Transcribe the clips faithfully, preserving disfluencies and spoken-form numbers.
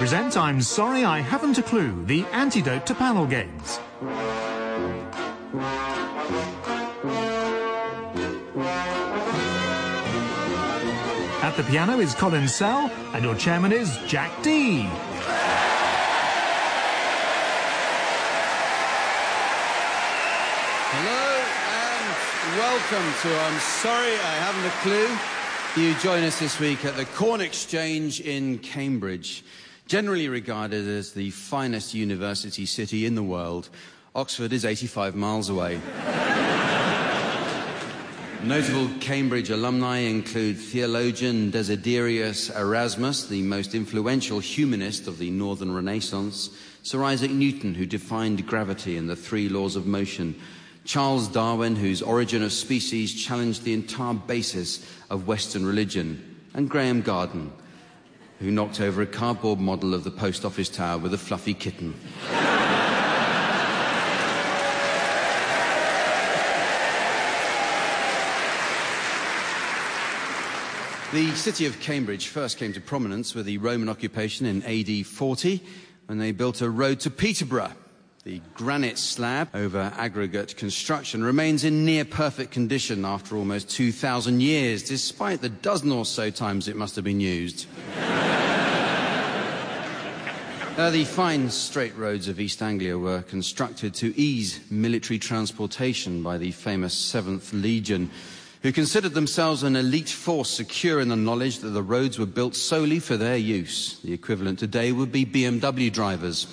present I'm Sorry I Haven't a Clue, the antidote to panel games. At the piano is Colin Sell, and your chairman is Jack Dee. Hello and welcome to I'm Sorry I Haven't a Clue. You join us this week at the Corn Exchange in Cambridge. Generally regarded as the finest university city in the world, Oxford is eighty-five miles away. Notable Cambridge alumni include theologian Desiderius Erasmus, the most influential humanist of the Northern Renaissance, Sir Isaac Newton, who defined gravity and the three laws of motion, Charles Darwin, whose Origin of Species challenged the entire basis of Western religion, and Graham Garden, who knocked over a cardboard model of the post office tower with a fluffy kitten. The city of Cambridge first came to prominence with the Roman occupation in A D forty, when they built a road to Peterborough. The granite slab over aggregate construction remains in near-perfect condition after almost two thousand years, despite the dozen or so times it must have been used. uh, the fine straight roads of East Anglia were constructed to ease military transportation by the famous Seventh Legion, who considered themselves an elite force secure in the knowledge that the roads were built solely for their use. The equivalent today would be B M W drivers.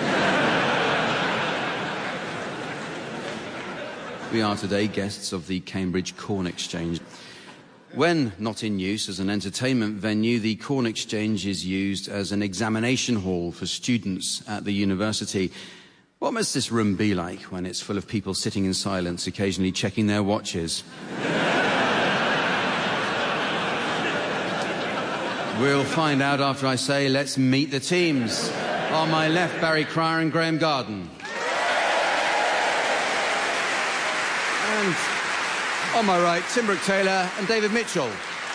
We are today guests of the Cambridge Corn Exchange. When not in use as an entertainment venue, the Corn Exchange is used as an examination hall for students at the university. What must this room be like when it's full of people sitting in silence, occasionally checking their watches? We'll find out after I say, let's meet the teams. On my left, Barry Cryer and Graham Garden. And on my right, Tim Brooke-Taylor and David Mitchell.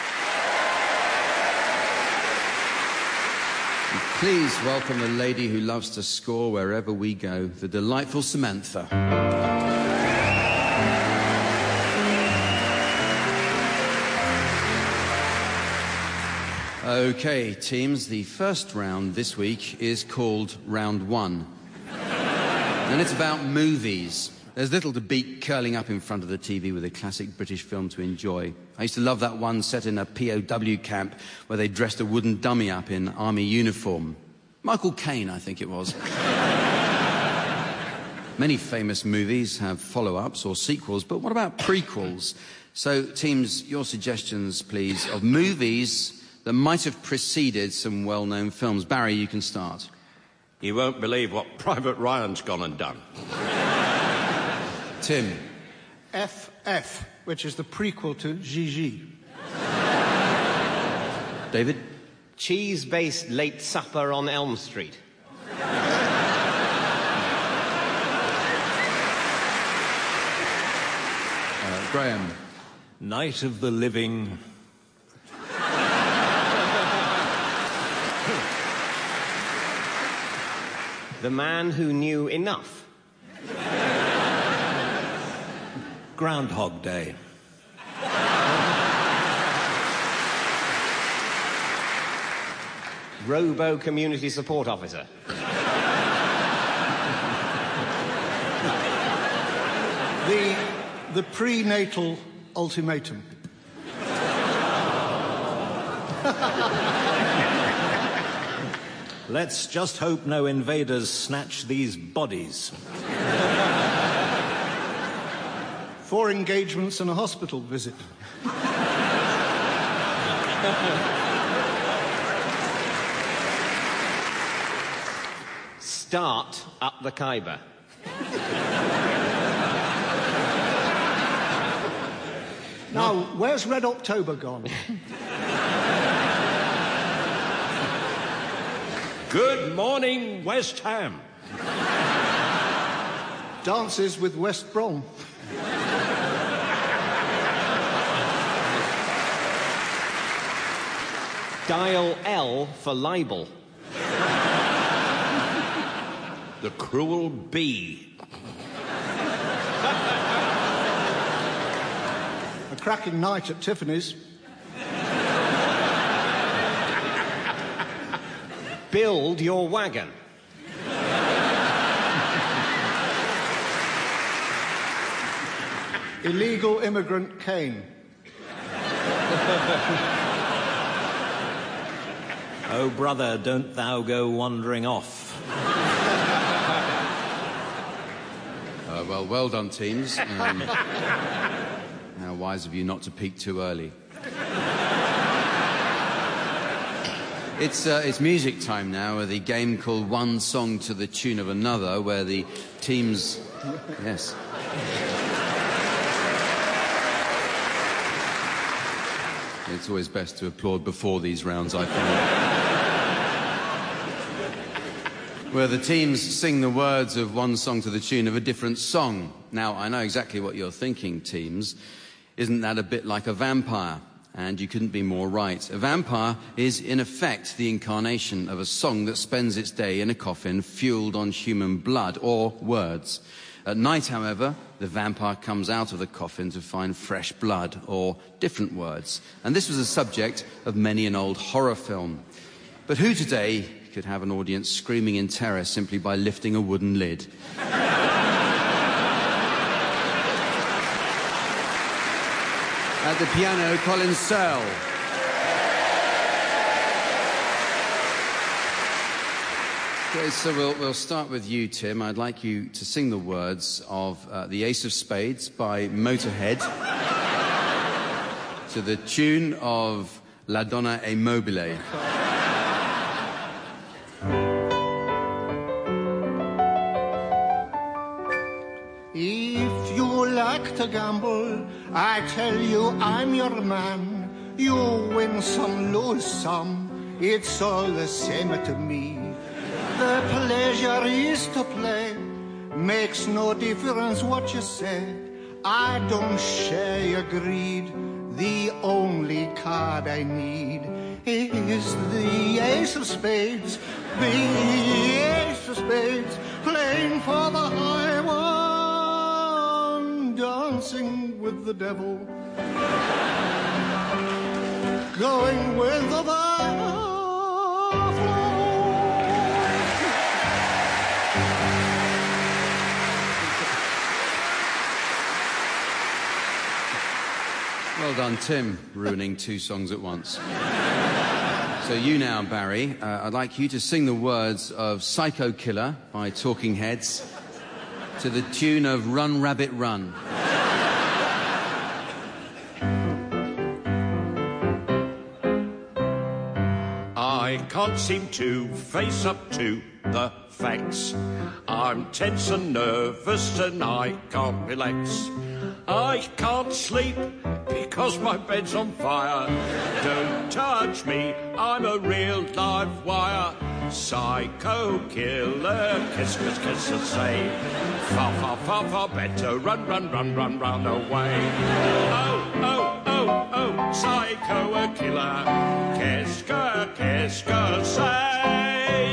And please welcome the lady who loves to score wherever we go, the delightful Samantha. Okay, teams, the first round this week is called Round One. And it's about movies. There's little to beat curling up in front of the T V with a classic British film to enjoy. I used to love that one set in a P O W camp where they dressed a wooden dummy up in army uniform. Michael Caine, I think it was. Many famous movies have follow-ups or sequels, but what about prequels? So, teams, your suggestions, please, of movies that might have preceded some well-known films. Barry, you can start. You won't believe what Private Ryan's gone and done. Tim. F F, which is the prequel to Gigi. David. Cheese-based Late Supper on Elm Street. Uh, Graham. Night of the Living... The Man Who Knew Enough. Groundhog Day. Robo Community Support Officer. The, the prenatal ultimatum. Let's just hope no invaders snatch these bodies. Four engagements and a hospital visit. Start up the Khyber. Now, where's Red October gone? Good morning, West Ham. Dances with West Brom. Dial L for libel. The cruel bee. A cracking night at Tiffany's. Build your wagon. Illegal immigrant Kane. Oh, brother, don't thou go wandering off. Uh, well, well done, teams. Um, how wise of you not to peak too early. It's, uh, it's music time now, with the game called One Song to the Tune of Another, where the teams... Yes. It's always best to applaud before these rounds, I find. Where the teams sing the words of one song to the tune of a different song. Now, I know exactly what you're thinking, teams. Isn't that a bit like a vampire? And you couldn't be more right. A vampire is, in effect, the incarnation of a song that spends its day in a coffin fueled on human blood or words. At night, however, the vampire comes out of the coffin to find fresh blood or different words. And this was the subject of many an old horror film. But who today could have an audience screaming in terror simply by lifting a wooden lid? At the piano, Colin Searle. Okay, so we'll, we'll start with you, Tim. I'd like you to sing the words of uh, The Ace of Spades by Motorhead to the tune of La Donna e Mobile. If you like to gamble, I tell you I'm your man. You win some, lose some, it's all the same to me. The pleasure is to play, makes no difference what you say. I don't share your greed, the only card I need is the Ace of Spades, the Ace of Spades, playing for the high one, dancing with the devil, going with the butterfly. Well done, Tim, ruining two songs at once. So you now, Barry, uh, I'd like you to sing the words of Psycho Killer by Talking Heads to the tune of Run, Rabbit, Run. I can't seem to face up to the facts. I'm tense and nervous and I can't relax. I can't sleep because my bed's on fire. Don't touch me, I'm a real live wire. Psycho killer, kiss, kiss, kiss and say, far, far, far, far better run, run, run, run, run away. Oh, oh, oh, oh, psycho a killer, kiss, kiss, kiss, say.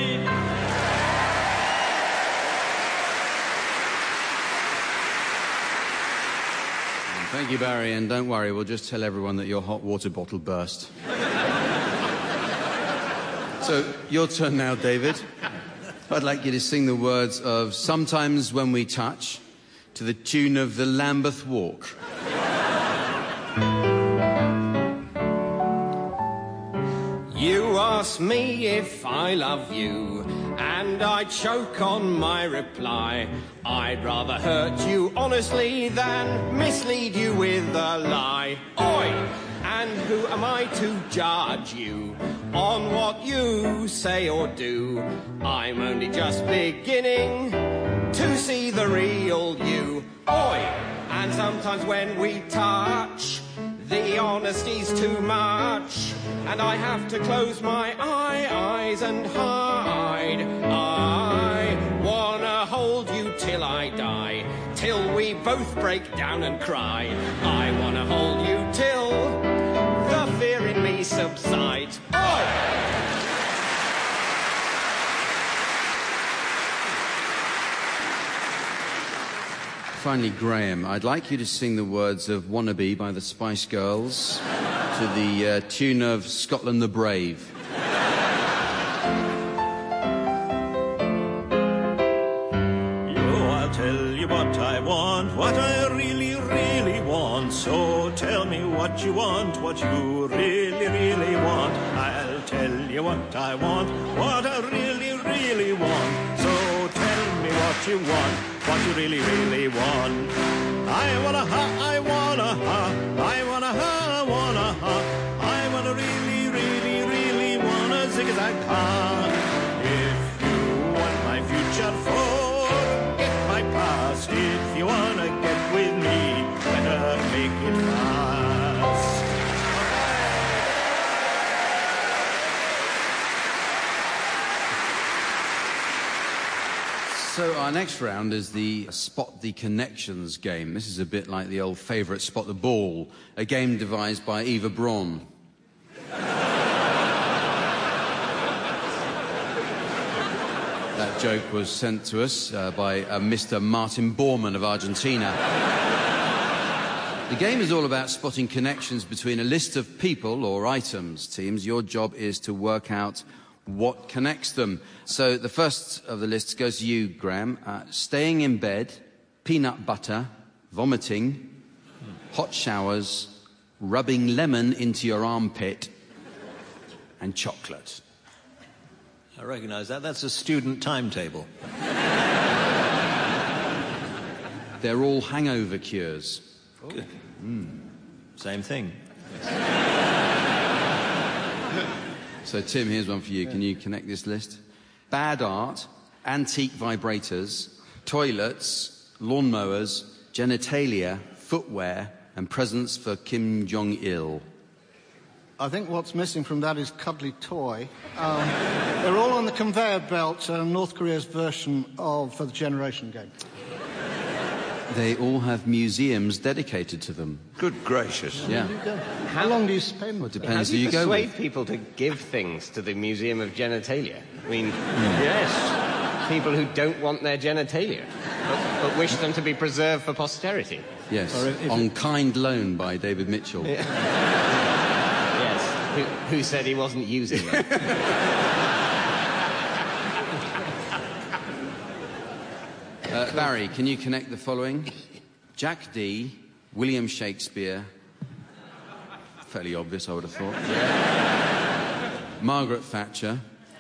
Thank you, Barry, and don't worry, we'll just tell everyone that your hot water bottle burst. So, your turn now, David. I'd like you to sing the words of Sometimes When We Touch to the tune of the Lambeth Walk. You ask me if I love you, and I choke on my reply. I'd rather hurt you honestly than mislead you with a lie. Oi! And who am I to judge you on what you say or do? I'm only just beginning to see the real you. Oi! And sometimes when we touch, the honesty's too much, and I have to close my eye, eyes and hide. I wanna hold you till I die, till we both break down and cry. I wanna hold you till the fear in me subsides. Oh! finally, Graham, I'd like you to sing the words of Wannabe by the Spice Girls to the uh, tune of Scotland the Brave. Tell you what I want, what I really, really want. So tell me what you want, what you really, really want. I'll tell you what I want, what I really, really want. So tell me what you want, what you really, really want. I wanna ha, I wanna ha, I wanna ha, I wanna ha. I wanna really, really, really wanna zig-a-zag ha. If you want my future for my past, if you wanna get with me, better make it fast. So our next round is the Spot the Connections game. This is a bit like the old favourite Spot the Ball, a game devised by Eva Braun. That joke was sent to us uh, by uh, Mister Martin Bormann of Argentina. The game is all about spotting connections between a list of people or items. Teams, your job is to work out what connects them. So the first of the lists goes to you, Graham. Uh, staying in bed, peanut butter, vomiting, hot showers, rubbing lemon into your armpit, and chocolate. I recognise that. That's a student timetable. They're all hangover cures. Good. Mm. Same thing. So, Tim, here's one for you. Can you connect this list? Bad art, antique vibrators, toilets, lawnmowers, genitalia, footwear, and presents for Kim Jong-il. I think what's missing from that is cuddly toy. Um, they're all on the conveyor belt, uh, North Korea's version of uh, the Generation game. They all have museums dedicated to them. Good gracious. Yeah. How, How long do you spend? Well, it depends How who do you go persuade with. people to give things to the Museum of Genitalia? I mean, mm. yes, people who don't want their genitalia, but, but wish them to be preserved for posterity. Yes, on it... kind loan by David Mitchell. Yeah. Yes, who, who said he wasn't using them. Uh, Barry, can you connect the following? Jack Dee, William Shakespeare. Fairly obvious, I would have thought. Yeah. Margaret Thatcher.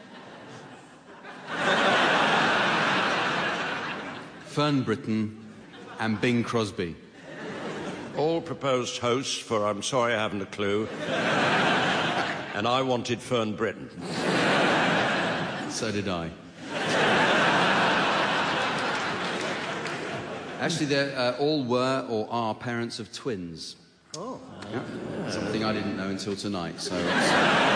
Fern Britton and Bing Crosby. All proposed hosts for I'm Sorry I Haven't a Clue. And I wanted Fern Britton. So did I. Actually, they uh, all were or are parents of twins. Oh. Yeah. Something I didn't know until tonight, so... It's...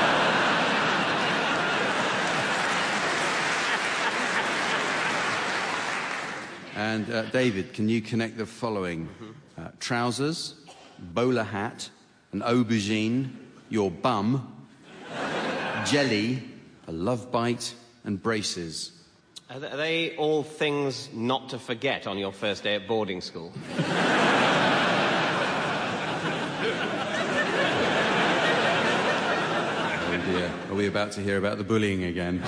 And, uh, David, can you connect the following? Uh, trousers, bowler hat, an aubergine, your bum, jelly, a love bite, and braces. Are they all things not to forget on your first day at boarding school? Oh dear, are we about to hear about the bullying again?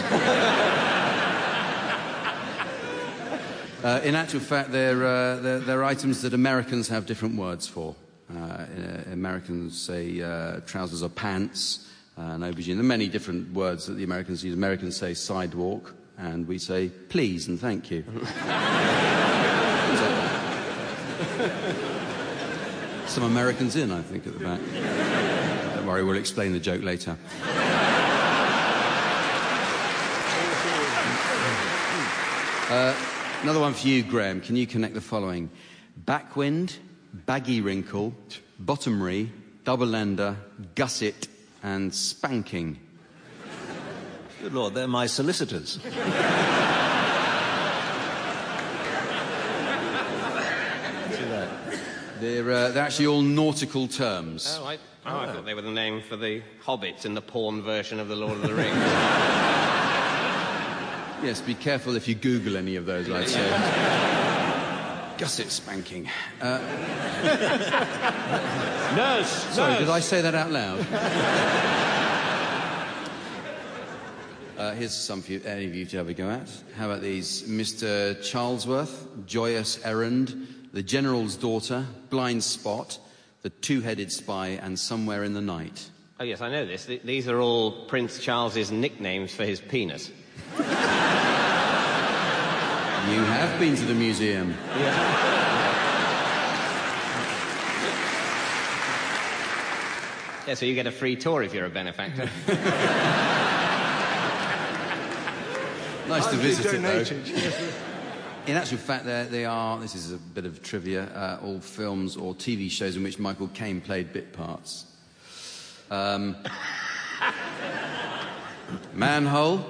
uh, in actual fact, they're, uh, they're, they're items that Americans have different words for. Uh, uh, Americans say uh, trousers are pants, uh, and aubergine. There are many different words that the Americans use. Americans say sidewalk. And we say, please and thank you. Some Americans in, I think, at the back. Don't worry, we'll explain the joke later. Uh, another one for you, Graham. Can you connect the following? Backwind, baggy wrinkle, bottomry, double-ender, gusset, and spanking. Good Lord, they're my solicitors. They're, uh, they're actually all nautical terms. Oh, I, oh, I thought they were the name for the hobbits in the porn version of The Lord of the Rings. Yes, be careful if you Google any of those, I'd say. gusset spanking. Uh, Nurse! sorry, nurse. did I say that out loud? uh, here's some for you, any of you to have a go at. How about these? Mister Charlesworth, Joyous Errand, The General's Daughter, Blind Spot, The Two-Headed Spy, and Somewhere in the Night. Oh, yes, I know this. Th- these are all Prince Charles's nicknames for his penis. You have been to the museum. Yeah. Yeah, so you get a free tour if you're a benefactor. Nice to visit it, though. donated. In actual fact, they they are, this is a bit of trivia, uh, all films or T V shows in which Michael Caine played bit parts. Um, Manhole.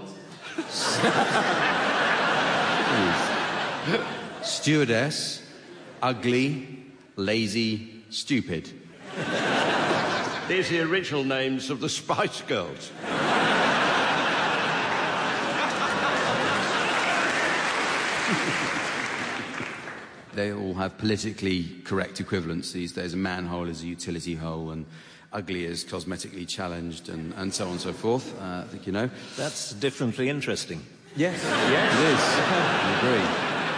Stewardess. Ugly. Lazy. Stupid. These are the original names of the Spice Girls. They all have politically correct equivalents these days. A manhole is a utility hole, and ugly is cosmetically challenged, and, and so on and so forth. Uh, I think you know. That's differently interesting. Yes, yes. It is.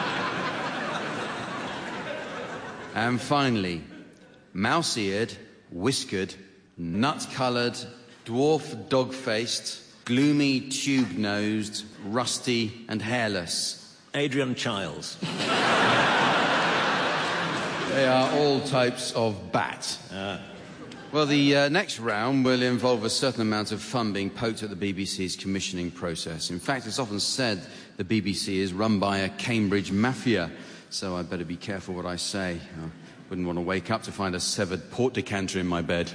I agree. And finally, mouse-eared, whiskered, nut-coloured, dwarf dog-faced, gloomy tube-nosed, rusty and hairless. Adrian Chiles. They are all types of bat. Ah. Well, the uh, next round will involve a certain amount of fun being poked at the B B C's commissioning process. In fact, it's often said the B B C is run by a Cambridge mafia, so I'd better be careful what I say. I wouldn't want to wake up to find a severed port decanter in my bed.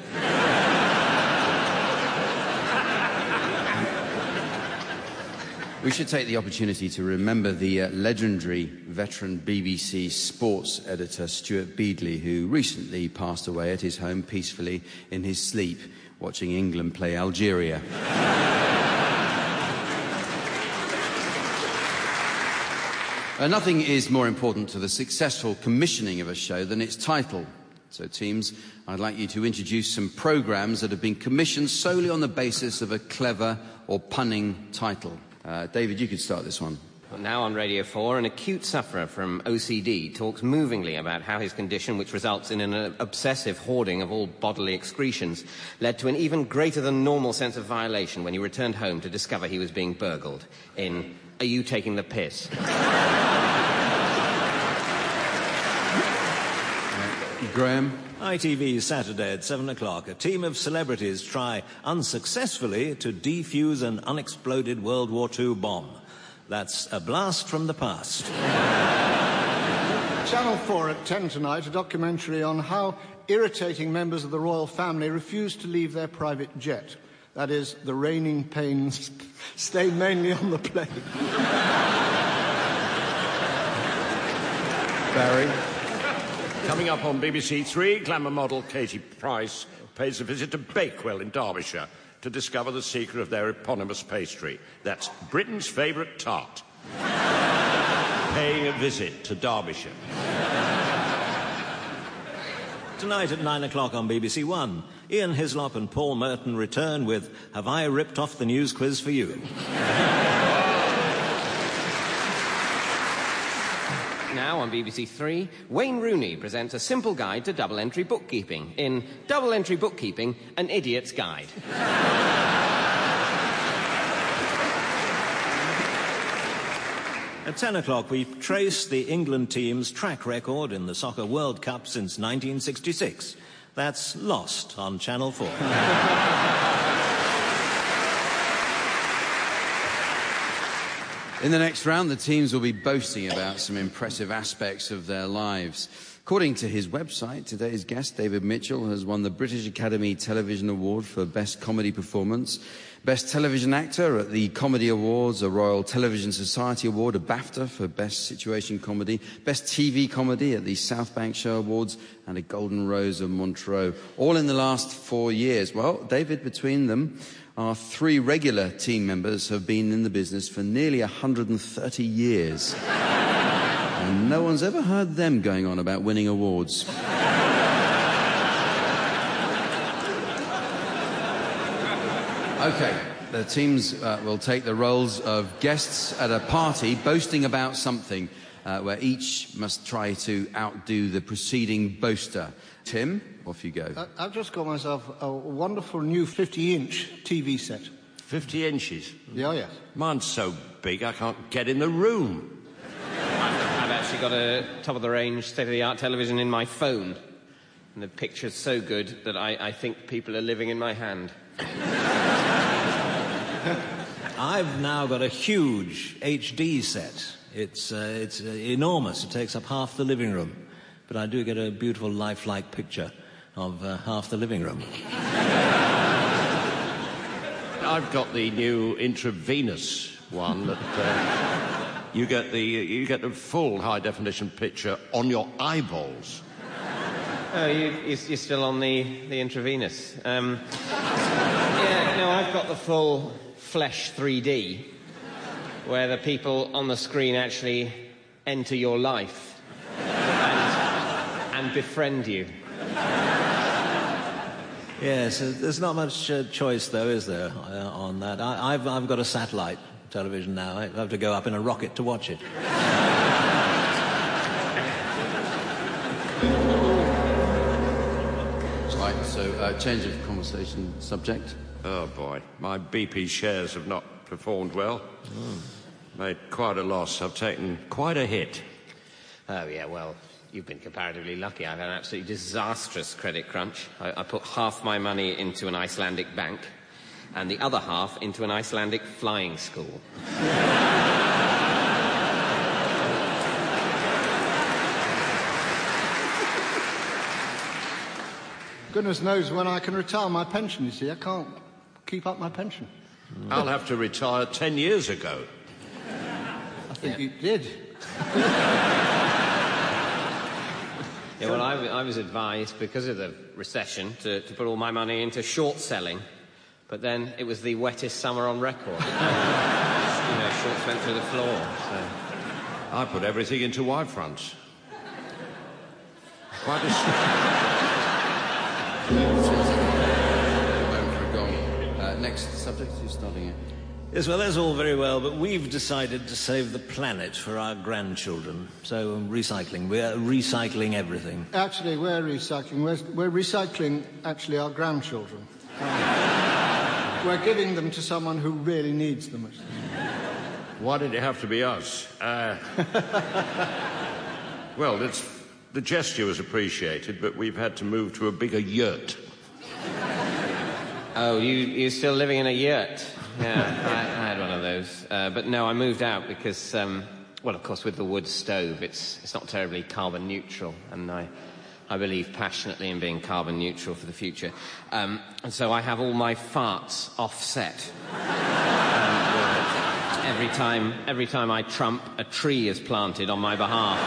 We should take the opportunity to remember the uh, legendary veteran B B C sports editor Stuart Beadley, who recently passed away at his home peacefully in his sleep, watching England play Algeria. uh, nothing is more important to the successful commissioning of a show than its title. So, teams, I'd like you to introduce some programmes that have been commissioned solely on the basis of a clever or punning title. Uh, David, you could start this one. Well, now on Radio four, an acute sufferer from O C D talks movingly about how his condition, which results in an uh, obsessive hoarding of all bodily excretions, led to an even greater than normal sense of violation when he returned home to discover he was being burgled. In Are You Taking the Piss? uh, Graham? I T V Saturday at seven o'clock. A team of celebrities try unsuccessfully to defuse an unexploded World War Two bomb. That's a blast from the past. Channel four at ten tonight, a documentary on how irritating members of the royal family refuse to leave their private jet. That is, the reigning pains stay mainly on the plane. Barry? Coming up on B B C Three, glamour model Katie Price pays a visit to Bakewell in Derbyshire to discover the secret of their eponymous pastry. That's Britain's favourite tart. Paying a visit to Derbyshire. Tonight at nine o'clock on B B C One, Ian Hislop and Paul Merton return with Have I Ripped Off the News Quiz for You? Now on B B C Three, Wayne Rooney presents a simple guide to double-entry bookkeeping in Double-Entry Bookkeeping, An Idiot's Guide. At ten o'clock, we trace the England team's track record in the Soccer World Cup since nineteen sixty-six. That's Lost on Channel four. In the next round, the teams will be boasting about some impressive aspects of their lives. According to his website, today's guest, David Mitchell, has won the British Academy Television Award for Best Comedy Performance, Best Television Actor at the Comedy Awards, a Royal Television Society Award, a BAFTA for Best Situation Comedy, Best T V Comedy at the South Bank Show Awards, and a Golden Rose of Montreux, all in the last four years. Well, David, between them, our three regular team members have been in the business for nearly one hundred thirty years. And no one's ever heard them going on about winning awards. Okay, the teams uh, will take the roles of guests at a party boasting about something, uh, where each must try to outdo the preceding boaster. Tim, off you go. I- I've just got myself a wonderful new fifty-inch T V set. fifty inches. Yeah, yes. Mine's so big I can't get in the room. I've actually got a top-of-the-range, state-of-the-art television in my phone. And the picture's so good that I, I think people are living in my hand. I've now got a huge H D set. It's, uh, it's uh, enormous. It takes up half the living room. But I do get a beautiful lifelike picture of uh, half the living room. I've got the new intravenous one that uh, you get the you get the full high-definition picture on your eyeballs. Oh, you, you, you're still on the, the intravenous. Um, yeah, no, I've got the full flesh three D, where the people on the screen actually enter your life and, and befriend you. Yes, uh, there's not much uh, choice, though, is there, uh, on that? I, I've, I've got a satellite television now. I have to go up in a rocket to watch it. Right, so uh, change of conversation subject. Oh, boy. My B P shares have not performed well. Mm. Made quite a loss. I've taken quite a hit. Oh, yeah, well, you've been comparatively lucky. I've had an absolutely disastrous credit crunch. I, I put half my money into an Icelandic bank and the other half into an Icelandic flying school. Goodness knows when I can retire my pension, you see. I can't keep up my pension. Mm. I'll have to retire ten years ago. I think yeah. you did. Yeah, well, I, I was advised, because of the recession, to, to put all my money into short selling, but then it was the wettest summer on record. You know, shorts went through the floor, so... I put everything into Y-fronts. Quite a... Uh, next subject, who's starting it? Yes, well, that's all very well, but we've decided to save the planet for our grandchildren. So, um, recycling. We're recycling everything. Actually, we're recycling. We're, we're recycling, actually, our grandchildren. Um, we're giving them to someone who really needs them. Why did it have to be us? Uh, well, it's, the gesture was appreciated, but we've had to move to a bigger yurt. Oh, you, you're still living in a yurt? Yeah, I, I had one of those. Uh, but no, I moved out because, um, well, of course, with the wood stove, it's, it's not terribly carbon neutral, and I, I believe passionately in being carbon neutral for the future. Um, and so I have all my farts offset. And, uh, every time, every time I trump, a tree is planted on my behalf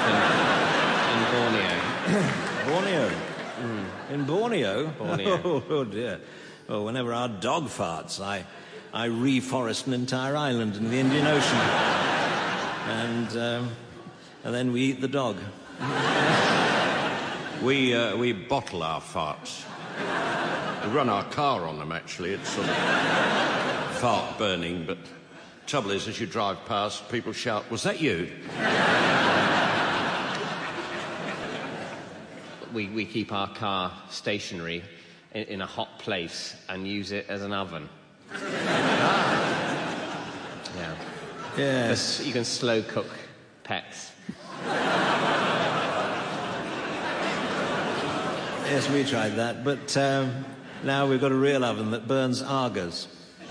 in, in Borneo. Borneo? Mm. In Borneo? Borneo. Oh, oh, dear. Well, whenever our dog farts, I, I reforest an entire island in the Indian Ocean. And, um, and then we eat the dog. we, uh, we bottle our farts. We run our car on them, actually. It's sort of fart burning, but trouble is, as you drive past, people shout, "Was that you?" We, we keep our car stationary in, in a hot place and use it as an oven. Yeah. Yes. You can slow cook pets. Yes, we tried that, but um, now we've got a real oven that burns Argos.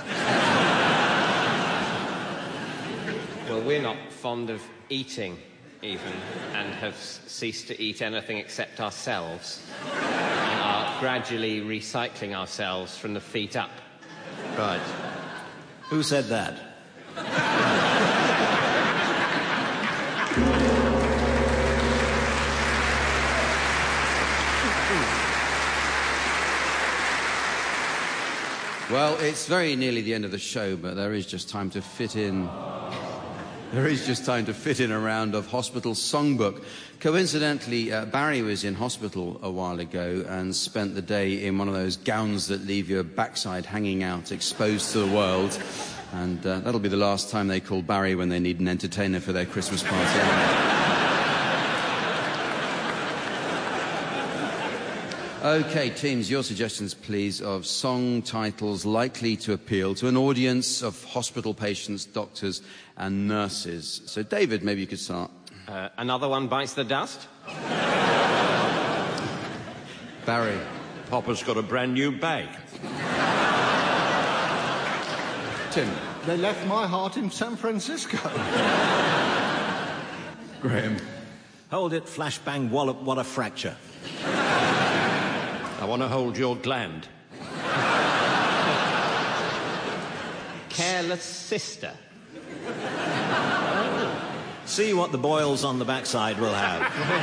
Well, we're not fond of eating, even, and have ceased to eat anything except ourselves. And are gradually recycling ourselves from the feet up. Right. Who said that? Well, it's very nearly the end of the show, but there is just time to fit in There is just time to fit in a round of Hospital Songbook. Coincidentally, uh, Barry was in hospital a while ago and spent the day in one of those gowns that leave your backside hanging out, exposed to the world. And uh, that'll be the last time they call Barry when they need an entertainer for their Christmas party. OK, teams, your suggestions, please, of song titles likely to appeal to an audience of hospital patients, doctors and nurses. So, David, maybe you could start. Uh, another one bites the dust? Barry. Papa's got a brand new bag. Tim. They left my heart in San Francisco. Graham. Hold it, flashbang, wallop, what a fracture. I want to hold your gland. Careless sister. See what the boils on the backside will have.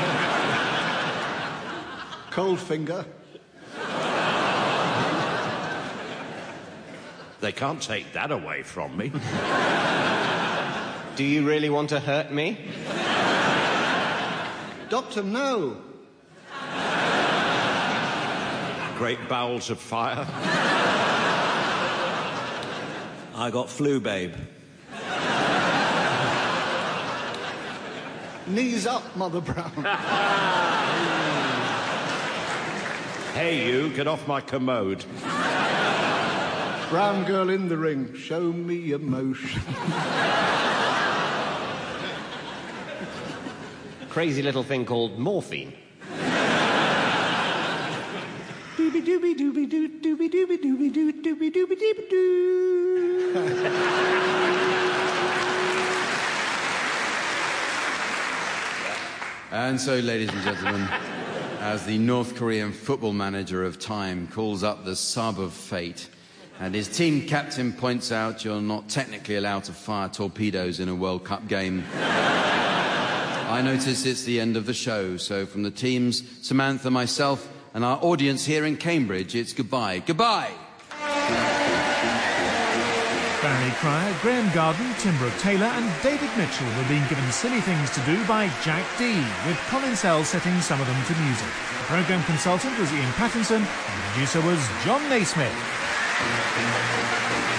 Cold finger. They can't take that away from me. Do you really want to hurt me? Doctor, no. Great bowels of fire. I got flu, babe. Knees up, Mother Brown. Hey, you, get off my commode. Brown girl in the ring, show me emotion. Crazy little thing called morphine. Doobie doobie doobie doo doobie doobie doobie doo doobie doobie doobie doo. And so, ladies and gentlemen, as the North Korean football manager of time calls up the sub of fate, and his team captain points out you're not technically allowed to fire torpedoes in a World Cup game, I notice it's the end of the show. So from the teams, Samantha, myself, and our audience here in Cambridge, it's goodbye. Goodbye! Barry Cryer, Graham Garden, Tim Brooke-Taylor and David Mitchell were being given silly things to do by Jack Dee, with Colin Sell setting some of them to music. The programme consultant was Ian Pattinson and the producer was John Naismith.